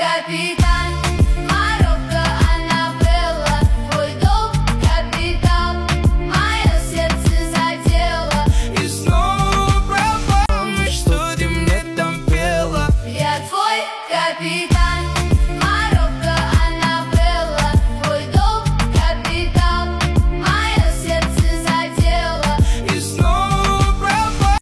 капитан. Марокко она была, твой дом, капитан. Мое сердце задело И снова пропала, что ты мне там пела. Я твой капитан.